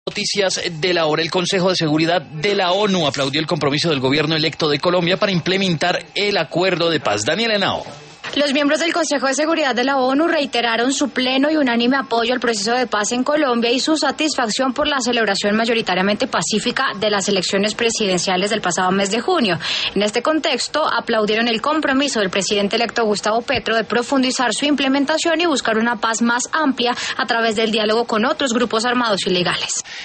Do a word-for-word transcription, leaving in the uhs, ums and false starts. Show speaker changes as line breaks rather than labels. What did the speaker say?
Noticias de la hora. El Consejo de Seguridad de la ONU aplaudió el compromiso del gobierno electo de Colombia para implementar el acuerdo de paz. Daniela Henao.
Los miembros del Consejo de Seguridad de la ONU reiteraron su pleno y unánime apoyo al proceso de paz en Colombia y su satisfacción por la celebración mayoritariamente pacífica de las elecciones presidenciales del pasado mes de junio. En este contexto, aplaudieron el compromiso del presidente electo Gustavo Petro de profundizar su implementación y buscar una paz más amplia a través del diálogo con otros grupos armados ilegales.